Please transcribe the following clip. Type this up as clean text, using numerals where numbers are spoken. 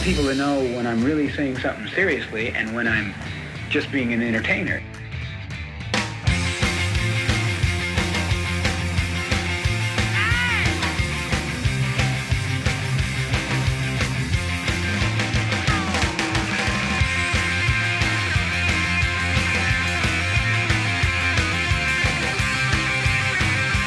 people to know when I'm really saying something seriously and when I'm just being an entertainer.